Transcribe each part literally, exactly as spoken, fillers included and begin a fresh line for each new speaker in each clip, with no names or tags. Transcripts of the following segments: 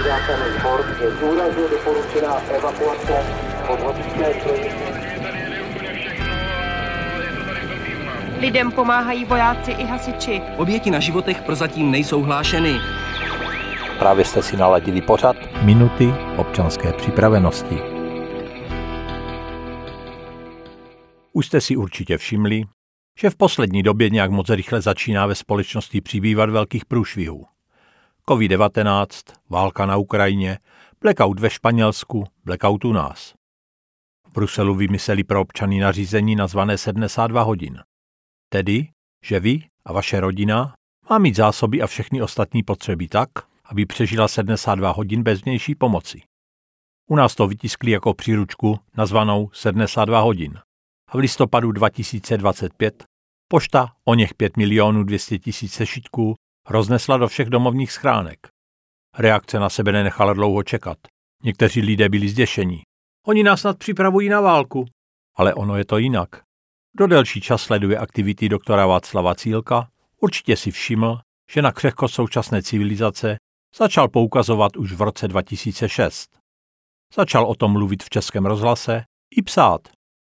záchranný sbor je důrazně doporučená evakuace podvodské trojky.
Lidem pomáhají vojáci i hasiči.
Oběti na životech prozatím nejsou hlášeny.
Právě jste si naladili pořad Minuty občanské připravenosti. Už jste si určitě všimli, že v poslední době nějak moc rychle začíná ve společnosti přibývat velkých průšvihů. covid devatenáct, válka na Ukrajině, blackout ve Španělsku, blackout u nás. V Bruselu vymysleli pro občany nařízení nazvané sedmdesát dva hodin. Tedy, že vy a vaše rodina má mít zásoby a všechny ostatní potřeby tak, aby přežila sedmdesát dva hodin bez vnější pomoci. U nás to vytiskli jako příručku nazvanou sedmdesát dva hodin. A v listopadu dva tisíce dvacet pět pošta oněch pět milionů dvě stě tisíc sešitků roznesla do všech domovních schránek. Reakce na sebe nenechala dlouho čekat. Někteří lidé byli zděšení. Oni nás snad připravují na válku. Ale ono je to jinak. Kdo delší čas sleduje aktivity doktora Václava Cílka, určitě si všiml, že na křehkost současné civilizace začal poukazovat už v roce dva tisíce šest. Začal o tom mluvit v Českém rozhlase i psát.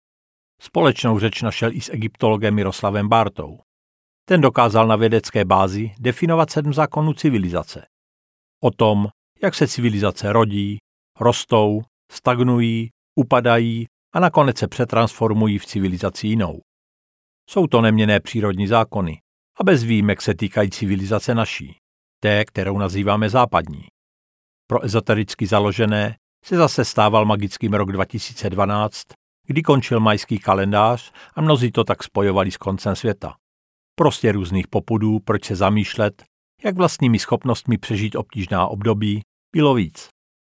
Společnou řeč našel i s egyptologem Miroslavem Bártou. Ten dokázal na vědecké bázi definovat sedm zákonů civilizace. O tom, jak se civilizace rodí, rostou, stagnují, upadají a nakonec se přetransformují v civilizaci jinou. Jsou to neměnné přírodní zákony a bez výjimek se týkají civilizace naší, té, kterou nazýváme západní. Pro ezotericky založené se zase stával magickým rok dva tisíce dvanáct, kdy končil majský kalendář a mnozí to tak spojovali s koncem světa. Prostě různých popudů, proč se zamýšlet, jak vlastními schopnostmi přežít obtížná období, bylo víc.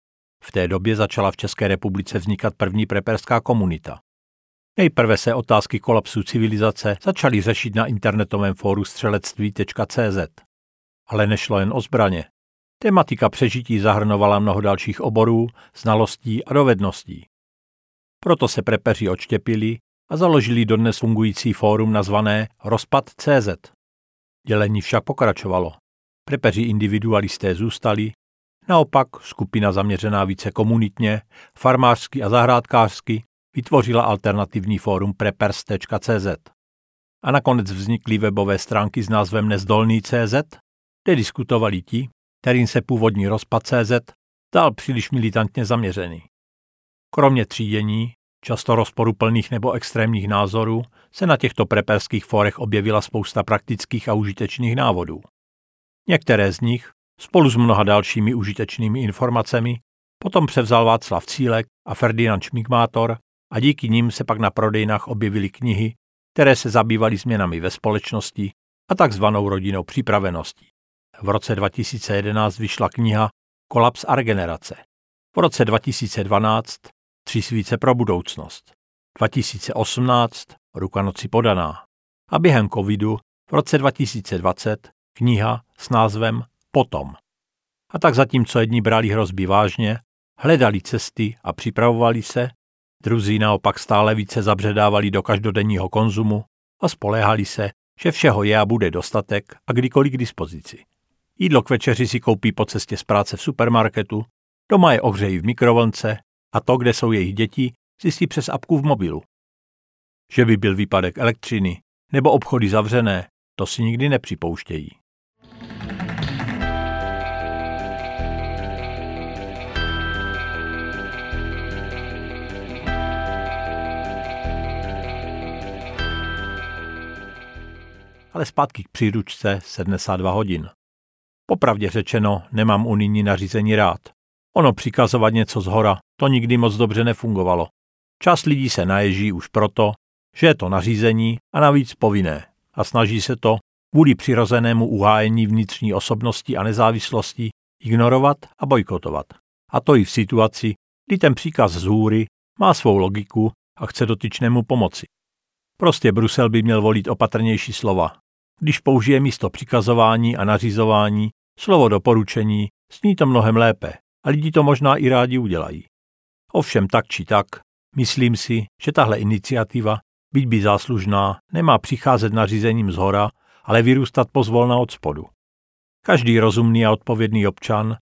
V té době začala v České republice vznikat první preperská komunita. Nejprve se otázky kolapsu civilizace začaly řešit na internetovém fóru střelectví tečka cé zet. Ale nešlo jen o zbraně. Tematika přežití zahrnovala mnoho dalších oborů, znalostí a dovedností. Proto se prepeři odštěpili a založili dodnes fungující fórum nazvané Rozpad tečka cé zet. Dělení však pokračovalo. Prepeři individualisté zůstali, naopak skupina zaměřená více komunitně, farmářsky a zahrádkářsky vytvořila alternativní fórum prepers tečka cé zet. A nakonec vznikly webové stránky s názvem Nezdolný tečka cé zet, kde diskutovali ti, kterým se původní rozpad tečka cé zet dal příliš militantně zaměřený. Kromě třídění, často rozporuplných nebo extrémních názorů, se na těchto preperských fórech objevila spousta praktických a užitečných návodů. Některé z nich, spolu s mnoha dalšími užitečnými informacemi, potom převzal Václav Cílek a Ferdinand Šmigmátor a díky nim se pak na prodejnách objevily knihy, které se zabývaly změnami ve společnosti a takzvanou rodinnou připraveností. V roce dva tisíce jedenáct vyšla kniha Kolaps a regenerace. V roce dva tisíce dvanáct Tři svíce pro budoucnost. dva tisíce osmnáct Ruka noci podaná. A během covidu v roce dva tisíce dvacet kniha s názvem Potom. A tak zatímco jedni brali hrozby vážně, hledali cesty a připravovali se, druzí naopak stále více zabředávali do každodenního konzumu a spoléhali se, že všeho je a bude dostatek a kdykoliv k dispozici. Jídlo k večeři si koupí po cestě z práce v supermarketu, doma je ohřejí v mikrovlnce a to, kde jsou jejich děti, zjistí přes apku v mobilu. Že by byl výpadek elektřiny nebo obchody zavřené, to si nikdy nepřipouštějí. Ale zpátky k příručce sedmdesát dva hodin. Popravdě řečeno, nemám unijní nařízení rád. Ono přikazovat něco zhora, to nikdy moc dobře nefungovalo. Část lidí se naježí už proto, že je to nařízení a navíc povinné a snaží se to kvůli přirozenému uhájení vnitřní osobnosti a nezávislosti ignorovat a bojkotovat. A to i v situaci, kdy ten příkaz z hůry má svou logiku a chce dotyčnému pomoci. Prostě Brusel by měl volit opatrnější slova. Když použije místo přikazování a nařizování slovo doporučení, zní to mnohem lépe a lidi to možná i rádi udělají. Ovšem tak či tak, myslím si, že tahle iniciativa, byť by záslužná, nemá přicházet nařízením zhora, ale vyrůstat pozvolna od spodu. Každý rozumný a odpovědný občan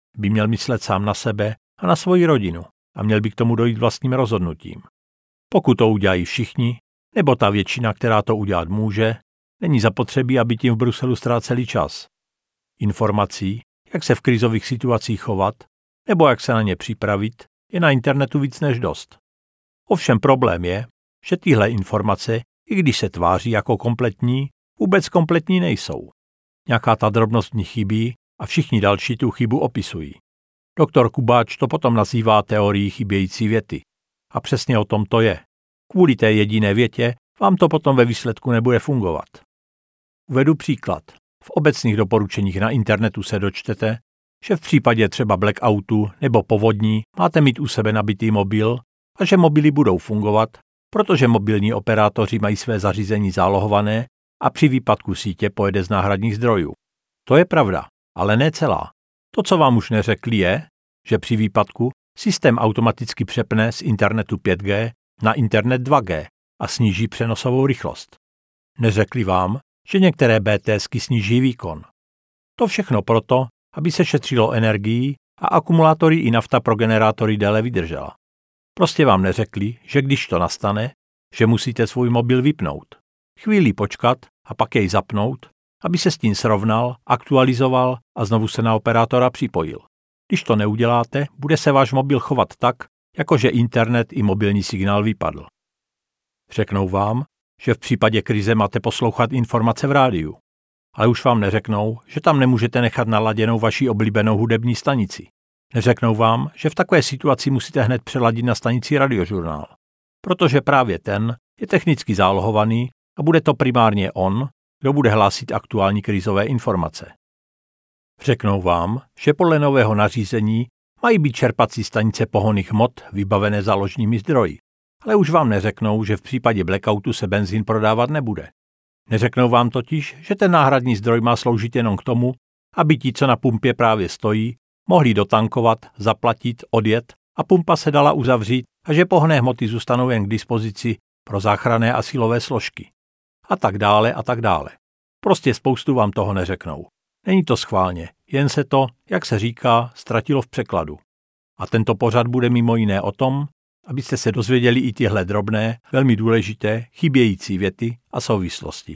by měl myslet sám na sebe a na svoji rodinu a měl by k tomu dojít vlastním rozhodnutím. Pokud to udělají všichni, nebo ta většina, která to udělat může, není zapotřebí, aby tím v Bruselu ztráceli čas. Informací, jak se v krizových situacích chovat, nebo jak se na ně připravit, je na internetu víc než dost. Ovšem problém je, že tyhle informace, i když se tváří jako kompletní, vůbec kompletní nejsou. Nějaká ta drobnost v nich chybí a všichni další tu chybu opisují. Doktor Kubáč to potom nazývá teorií chybějící věty. A přesně o tom to je. Kvůli té jediné větě vám to potom ve výsledku nebude fungovat. Uvedu příklad. V obecných doporučeních na internetu se dočtete, že v případě třeba blackoutu nebo povodní máte mít u sebe nabitý mobil a že mobily budou fungovat, protože mobilní operátoři mají své zařízení zálohované a při výpadku sítě pojede z náhradních zdrojů. To je pravda, ale ne celá. To, co vám už neřekli, je, že při výpadku systém automaticky přepne z internetu pět G na internet dva G a sníží přenosovou rychlost. Neřekli vám, že některé BTSky sníží výkon. To všechno proto, aby se šetřilo energií a akumulátory i nafta pro generátory déle vydržela. Prostě vám neřekli, že když to nastane, že musíte svůj mobil vypnout, chvíli počkat a pak jej zapnout, aby se s tím srovnal, aktualizoval a znovu se na operátora připojil. Když to neuděláte, bude se váš mobil chovat tak, jakože internet i mobilní signál vypadl. Řeknou vám, že v případě krize máte poslouchat informace v rádiu, ale už vám neřeknou, že tam nemůžete nechat naladěnou vaši oblíbenou hudební stanici. Neřeknou vám, že v takové situaci musíte hned přeladit na stanici Radiožurnál, protože právě ten je technicky zálohovaný a bude to primárně on, kdo bude hlásit aktuální krizové informace. Řeknou vám, že podle nového nařízení mají být čerpací stanice pohonných hmot vybavené záložními zdroji, ale už vám neřeknou, že v případě blackoutu se benzín prodávat nebude. Neřeknou vám totiž, že ten náhradní zdroj má sloužit jenom k tomu, aby ti, co na pumpě právě stojí, mohli dotankovat, zaplatit, odjet a pumpa se dala uzavřít a že pohonné hmoty zůstanou jen k dispozici pro záchranné a silové složky. A tak dále a tak dále. Prostě spoustu vám toho neřeknou. Není to schválně, jen se to, jak se říká, ztratilo v překladu. A tento pořad bude mimo jiné o tom, abyste se dozvěděli i tyhle drobné, velmi důležité, chybějící věty a souvislosti.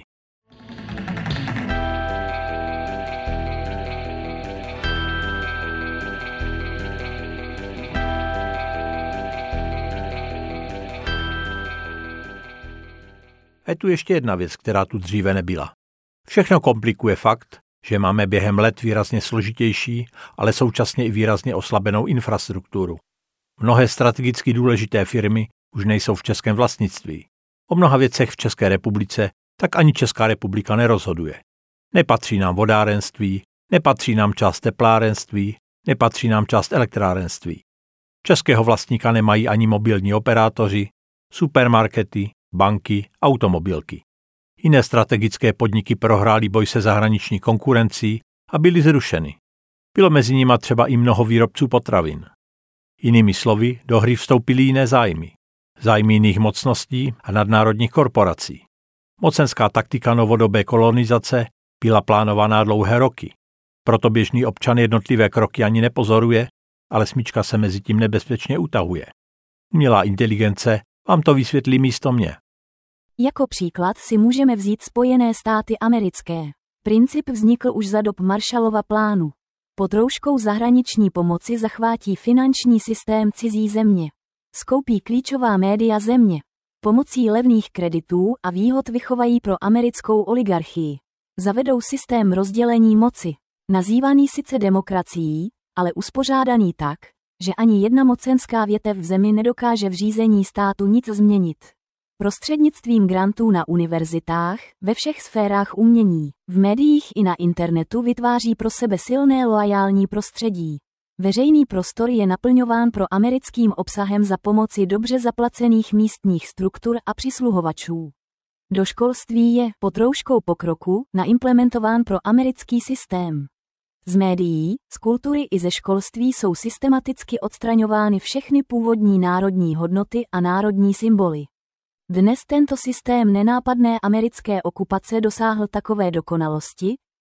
A je tu ještě jedna věc, která tu dříve nebyla. Všechno komplikuje fakt, že máme během let výrazně složitější, ale současně i výrazně oslabenou infrastrukturu. Mnohé strategicky důležité firmy už nejsou v českém vlastnictví. O mnoha věcech v České republice tak ani Česká republika nerozhoduje. Nepatří nám vodárenství, nepatří nám část teplárenství, nepatří nám část elektrárenství. Českého vlastníka nemají ani mobilní operátoři, supermarkety, banky, automobilky. Jiné strategické podniky prohrály boj se zahraniční konkurencí a byly zrušeny. Bylo mezi nimi třeba i mnoho výrobců potravin. Jinými slovy, do hry vstoupily jiné zájmy. Zájmy jiných mocností a nadnárodních korporací. Mocenská taktika novodobé kolonizace byla plánovaná dlouhé roky. Proto běžný občan jednotlivé kroky ani nepozoruje, ale smyčka se mezi tím nebezpečně utahuje. Umělá inteligence vám to vysvětlí místo mě.
Jako příklad si můžeme vzít Spojené státy americké. Princip vznikl už za dob Marshallova plánu. Pod rouškou zahraniční pomoci zachvátí finanční systém cizí země. Skoupí klíčová média země. Pomocí levných kreditů a výhod vychovají pro americkou oligarchii. Zavedou systém rozdělení moci. Nazývaný sice demokracií, ale uspořádaný tak, že ani jedna mocenská větev v zemi nedokáže v řízení státu nic změnit. Prostřednictvím grantů na univerzitách, ve všech sférách umění, v médiích i na internetu vytváří pro sebe silné loajální prostředí. Veřejný prostor je naplňován pro americkým obsahem za pomoci dobře zaplacených místních struktur a přisluhovačů. Do školství je, pod rouškou pokroku, naimplementován pro americký systém. Z médií, z kultury i ze školství jsou systematicky odstraňovány všechny původní národní hodnoty a národní symboly. Dnes tento systém nenápadné americké okupace dosáhl takové dokonalosti,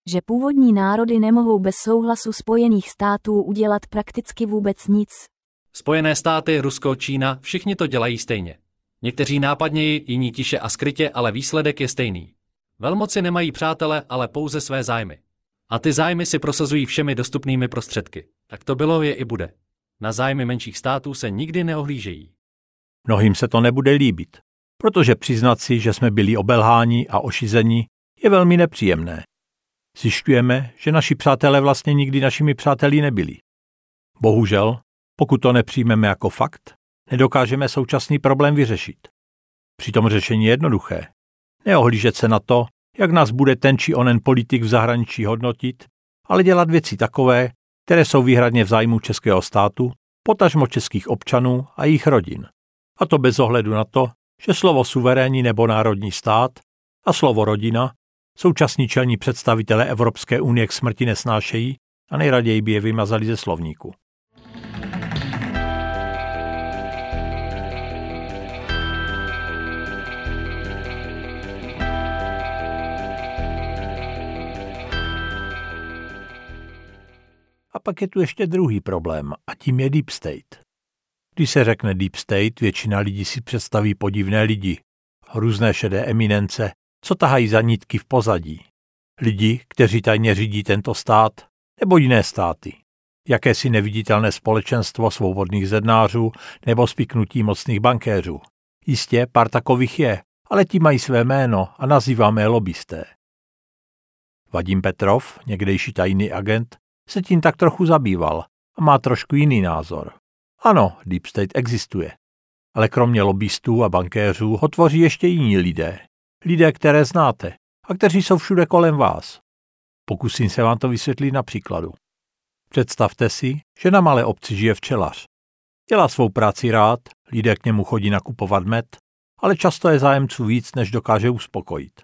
že původní národy nemohou bez souhlasu Spojených států udělat prakticky vůbec nic.
Spojené státy, Rusko, Čína, všichni to dělají stejně. Někteří nápadněji, jiní tiše a skrytě, ale výsledek je stejný. Velmoci nemají přátele, ale pouze své zájmy. A ty zájmy si prosazují všemi dostupnými prostředky. Tak to bylo, je i bude. Na zájmy menších států se nikdy neohlížejí.
Mnohým se to nebude líbit, protože přiznat si, že jsme byli obelháni a ošizeni, je velmi nepříjemné. Zjišťujeme, že naši přátelé vlastně nikdy našimi přáteli nebyli. Bohužel, pokud to nepřijmeme jako fakt, nedokážeme současný problém vyřešit. Přitom řešení je jednoduché. Neohlížet se na to, jak nás bude ten či onen politik v zahraničí hodnotit, ale dělat věci takové, které jsou výhradně v zájmu českého státu, potažmo českých občanů a jejich rodin. A to bez ohledu na to, že slovo suverénní nebo národní stát a slovo rodina současní čelní představitelé Evropské unie k smrti nesnášejí a nejraději by je vymazali ze slovníku. A pak je tu ještě druhý problém, a tím je Deep State. Když se řekne Deep State, většina lidí si představí podivné lidi, různé šedé eminence, co tahají za nitky v pozadí. Lidi, kteří tajně řídí tento stát, nebo jiné státy. Jakési neviditelné společenstvo svobodných zednářů nebo spiknutí mocných bankéřů. Jistě, pár takových je, ale ti mají své jméno a nazýváme je lobbysté. Vadim Petrov, někdejší tajný agent, se tím tak trochu zabýval a má trošku jiný názor. Ano, Deep State existuje, ale kromě lobbystů a bankéřů ho tvoří ještě jiní lidé. Lidé, které znáte a kteří jsou všude kolem vás. Pokusím se vám to vysvětlit na příkladu. Představte si, že na malé obci žije včelař. Dělá svou práci rád, lidé k němu chodí nakupovat med, ale často je zájemců víc, než dokáže uspokojit.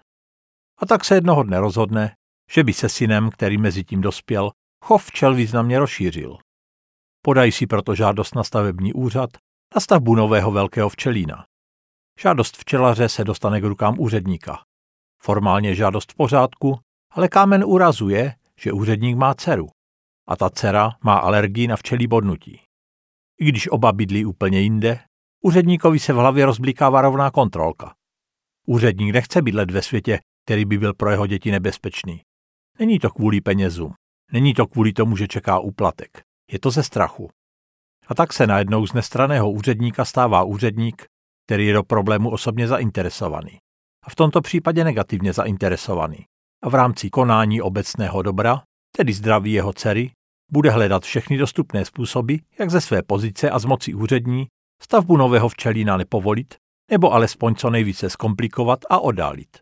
A tak se jednoho dne rozhodne, že by se synem, který mezi tím dospěl, chov včel významně rozšířil. Podají si proto žádost na stavební úřad na stavbu nového velkého včelína. Žádost včelaře se dostane k rukám úředníka. Formálně žádost v pořádku, ale kámen úrazu je, že úředník má dceru. A ta dcera má alergii na včelí bodnutí. I když oba bydlí úplně jinde, úředníkovi se v hlavě rozblikává rovná kontrolka. Úředník nechce bydlet ve světě, který by byl pro jeho děti nebezpečný. Není to kvůli penězům. Není to kvůli tomu, že čeká úplatek. Je to ze strachu. A tak se najednou z nestranného úředníka stává úředník, který je do problému osobně zainteresovaný. A v tomto případě negativně zainteresovaný. A v rámci konání obecného dobra, tedy zdraví jeho dcery, bude hledat všechny dostupné způsoby, jak ze své pozice a z moci úřední stavbu nového včelína nepovolit, nebo alespoň co nejvíce zkomplikovat a oddálit.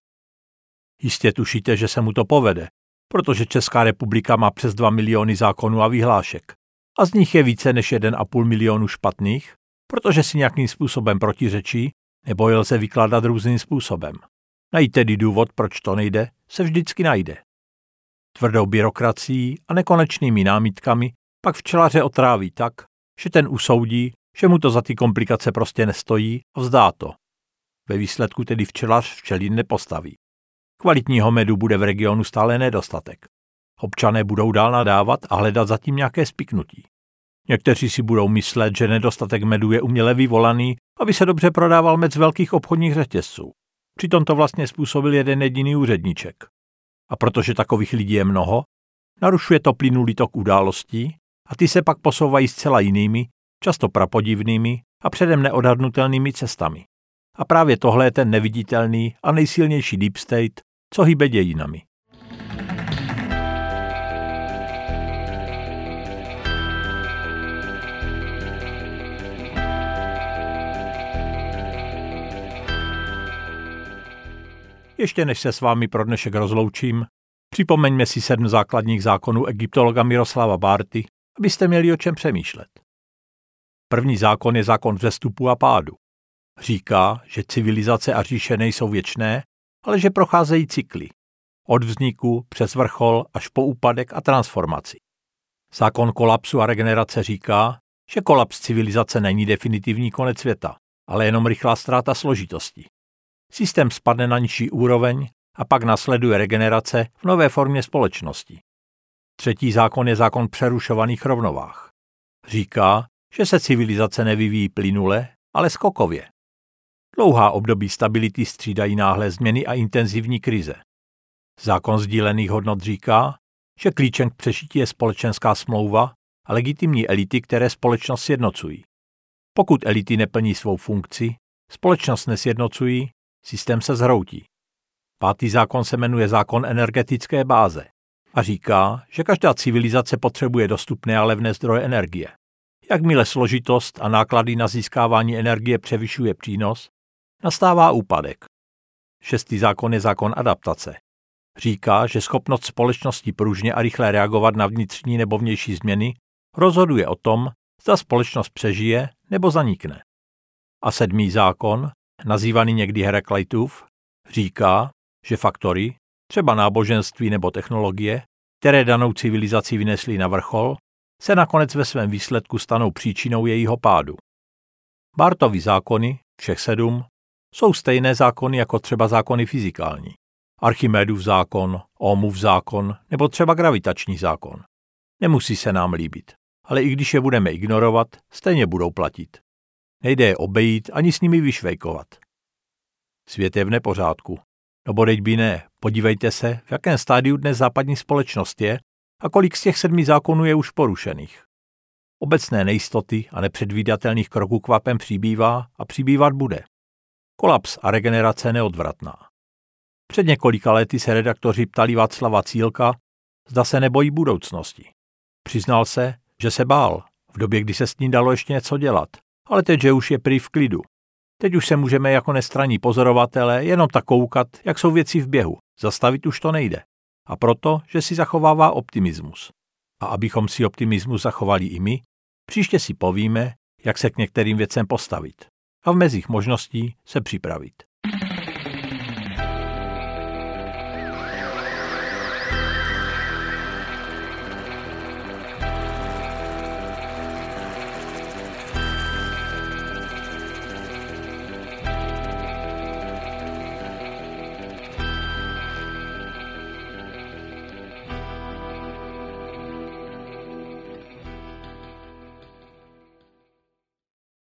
Jistě tušíte, že se mu to povede, protože Česká republika má přes dva miliony zákonů a vyhlášek. A z nich je více než jeden a půl milionu špatných, protože si nějakým způsobem protiřečí, nebo je lze vykládat různým způsobem. Najít tedy důvod, proč to nejde, se vždycky najde. Tvrdou byrokracií a nekonečnými námitkami pak včelaře otráví tak, že ten usoudí, že mu to za ty komplikace prostě nestojí a vzdá to. Ve výsledku tedy včelař včelín nepostaví. Kvalitního medu bude v regionu stále nedostatek. Občané budou dál nadávat a hledat zatím nějaké spiknutí. Někteří si budou myslet, že nedostatek medu je uměle vyvolaný, aby se dobře prodával med z velkých obchodních řetězců. Přitom to vlastně způsobil jeden jediný úředníček. A protože takových lidí je mnoho, narušuje to plynulý tok událostí a ty se pak posouvají zcela jinými, často prapodivnými a předem neodhadnutelnými cestami. A právě tohle je ten neviditelný a nejsilnější Deep State, co hýbe dějinami. Ještě než se s vámi pro dnešek rozloučím, připomeňme si sedm základních zákonů egyptologa Miroslava Bárty, abyste měli o čem přemýšlet. První zákon je zákon vzestupu a pádu. Říká, že civilizace a říše nejsou věčné, ale že procházejí cykly. Od vzniku přes vrchol až po úpadek a transformaci. Zákon kolapsu a regenerace říká, že kolaps civilizace není definitivní konec světa, ale jenom rychlá ztráta složitosti. Systém spadne na nižší úroveň a pak nasleduje regenerace v nové formě společnosti. Třetí zákon je zákon přerušovaných rovnovách. Říká, že se civilizace nevyvíjí plynule, ale skokově. Dlouhá období stability střídají náhlé změny a intenzivní krize. Zákon sdílených hodnot říká, že klíčem k přežití je společenská smlouva a legitimní elity, které společnost sjednocují. Pokud elity neplní svou funkci, společnost nesjednocují, systém se zhroutí. Pátý zákon se jmenuje zákon energetické báze a říká, že každá civilizace potřebuje dostupné a levné zdroje energie. Jakmile složitost a náklady na získávání energie převyšuje přínos, nastává úpadek. Šestý zákon je zákon adaptace. Říká, že schopnost společnosti pružně a rychle reagovat na vnitřní nebo vnější změny rozhoduje o tom, zda společnost přežije nebo zanikne. A sedmý zákon, nazývaný někdy Herakleitův, říká, že faktory, třeba náboženství nebo technologie, které danou civilizaci vynesly na vrchol, se nakonec ve svém výsledku stanou příčinou jejího pádu. Bartovy zákony, všech sedm, jsou stejné zákony jako třeba zákony fyzikální. Archimedův zákon, Ohmův zákon nebo třeba gravitační zákon. Nemusí se nám líbit, ale i když je budeme ignorovat, stejně budou platit. Nejde je obejít ani s nimi vyšvejkovat. Svět je v nepořádku. No bodeď by ne, podívejte se, v jakém stádiu dnes západní společnost je a kolik z těch sedmi zákonů je už porušených. Obecné nejistoty a nepředvídatelných kroků kvapem přibývá a přibývat bude. Kolaps a regenerace neodvratná. Před několika lety se redaktoři ptali Václava Cílka, zda se nebojí budoucnosti. Přiznal se, že se bál, v době, kdy se s ním dalo ještě něco dělat, ale teď, že už je prý v klidu. Teď už se můžeme jako nestranní pozorovatelé jenom tak koukat, jak jsou věci v běhu. Zastavit už to nejde. A proto, že si zachovává optimismus. A abychom si optimismus zachovali i my, příště si povíme, jak se k některým věcem postavit. A v mezích možností se připravit.